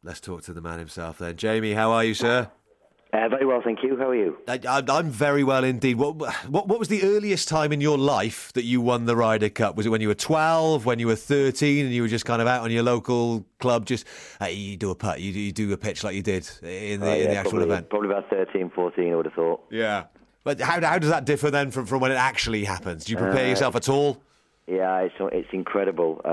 Let's talk to the man himself then. Jamie, how are you, sir? Very well, thank you. How are you? I'm very well indeed. What was the earliest time in your life that you won the Ryder Cup? Was it when you were 12, when you were 13, and you were just kind of out on your local club, just you do a putt, you do a pitch like you did in the actual event? Probably about 13, 14, I would have thought. Yeah. But how does that differ then from when it actually happens? Do you prepare yourself at all? Yeah, it's incredible.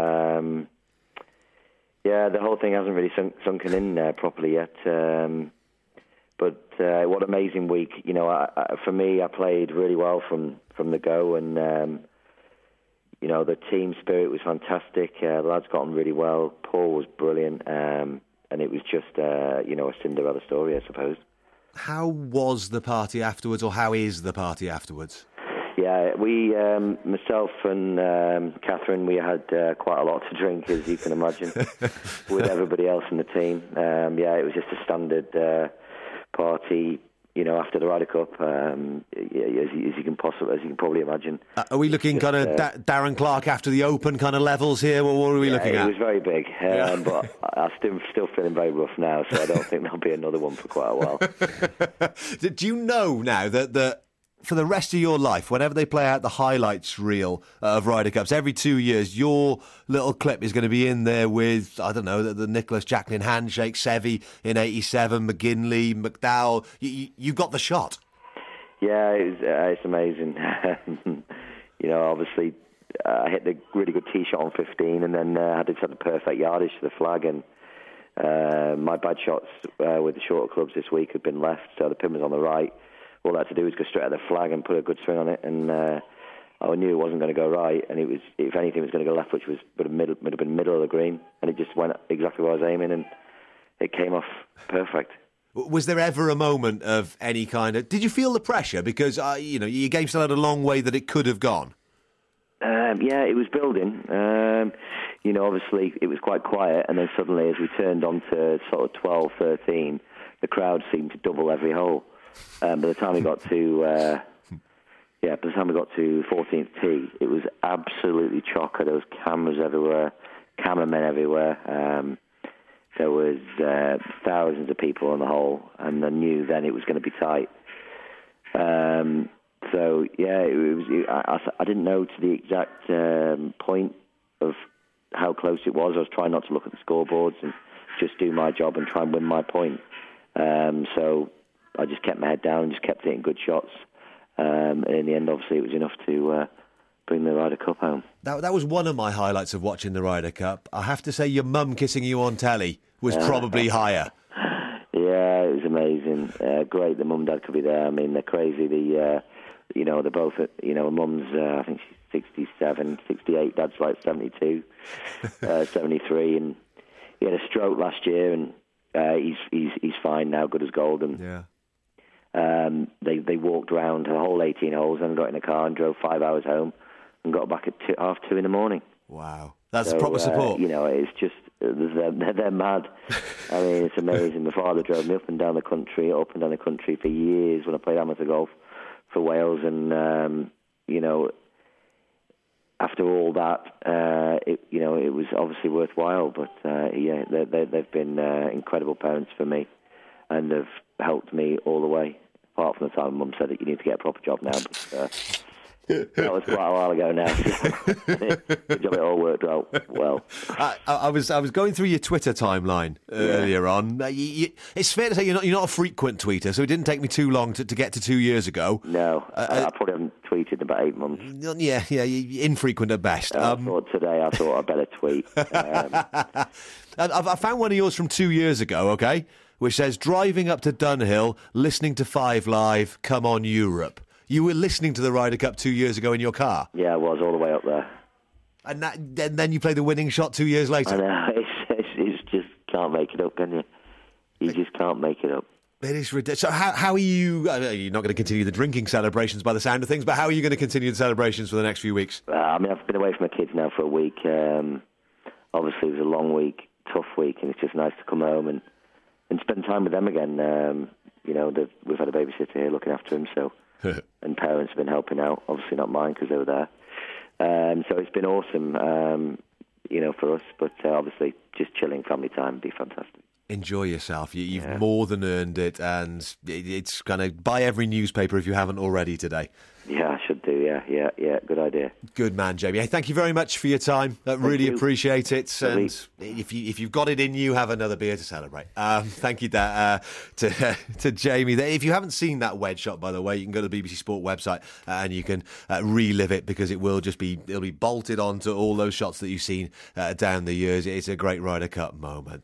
The whole thing hasn't really sunken in properly yet. But what an amazing week. You know, for me, I played really well from the go, and the team spirit was fantastic. The lads got on really well. Paul was brilliant, and it was just a Cinderella story, I suppose. How was the party afterwards, or how is the party afterwards? Yeah, we, myself and Catherine, we had quite a lot to drink, as you can imagine, with everybody else in the team. It was just a standard party, after the Ryder Cup, as you can probably imagine. Are we looking kind of Darren Clarke after the Open kind of levels here? What are we looking at? It was very big, but I'm still feeling very rough now, so I don't think there'll be another one for quite a while. Do you know now that for the rest of your life, whenever they play out the highlights reel of Ryder Cups, every 2 years, your little clip is going to be in there with, I don't know, the Nicholas Jacklin handshake, Seve in 87, McGinley, McDowell. You got the shot. Yeah, it's amazing. Obviously, I hit the really good tee shot on 15, and then I had the perfect yardage to the flag, and my bad shots with the shorter clubs this week had been left, so the pin was on the right. All I had to do was go straight at the flag and put a good swing on it, and I knew it wasn't going to go right, and it was, if anything, it was going to go left, which would have been middle of the green, and it just went exactly where I was aiming, and it came off perfect. Was there ever a moment of any kind of... Did you feel the pressure? Because, your game still had a long way that it could have gone. It was building. Obviously, it was quite quiet, and then suddenly, as we turned on to sort of 12, 13, the crowd seemed to double every hole. By the time we got to 14th tee, it was absolutely chocker. There was cameras everywhere, cameramen everywhere. There was thousands of people on the hole, and I knew then it was going to be tight. I didn't know to the exact point of how close it was. I was trying not to look at the scoreboards and just do my job and try and win my point. So I just kept my head down and just kept hitting good shots. And in the end, obviously, it was enough to bring the Ryder Cup home. That was one of my highlights of watching the Ryder Cup. I have to say, your mum kissing you on telly was probably higher. Yeah, it was amazing. Great that mum and dad could be there. I mean, they're crazy. They're both, mum's, I think she's 67, 68, dad's like 72, 73, and he had a stroke last year, and he's fine now, good as gold. And they walked around the whole 18 holes and got in a car and drove 5 hours home and got back at 2:30 in the morning. Wow, that's proper support. It's just they're mad. I mean, it's amazing. My father drove me up and down the country for years when I played amateur golf for Wales, and after all that, it was obviously worthwhile. But they've been incredible parents for me, and have helped me all the way. Apart from the time Mum said that you need to get a proper job now, but that was quite a while ago now. Good job, it all worked out well. I was going through your Twitter timeline earlier on. It's fair to say you're not a frequent tweeter, so it didn't take me too long to get to 2 years ago. No, I probably haven't tweeted in about 8 months. Yeah, infrequent at best. I thought I'd better tweet. I found one of yours from 2 years ago, okay, which says, driving up to Dunhill, listening to 5 Live, come on Europe. You were listening to the Ryder Cup 2 years ago in your car? Yeah, I was, all the way up there. And then you played the winning shot 2 years later? I know, it's just can't make it up, can you? You just can't make it up. It is ridiculous. So how are you... You're not going to continue the drinking celebrations by the sound of things, but how are you going to continue the celebrations for the next few weeks? I've been away from my kids now for a week. Obviously, it was a long week, tough week, and it's just nice to come home and spend time with them again. We've had a babysitter here looking after him, so... and parents have been helping out, obviously not mine because they were there. So it's been awesome, for us, but obviously just chilling family time would be fantastic. enjoy yourself. You've more than earned it, and it's going to buy every newspaper if you haven't already today. Yeah, I should do. Yeah. Good idea. Good man, Jamie. Hey, thank you very much for your time. Really appreciate it. And if you've got it in you, have another beer to celebrate. Thank you to Jamie. If you haven't seen that wedge shot, by the way, you can go to the BBC Sport website and you can relive it, because it'll be bolted onto all those shots that you've seen down the years. It's a great Ryder Cup moment.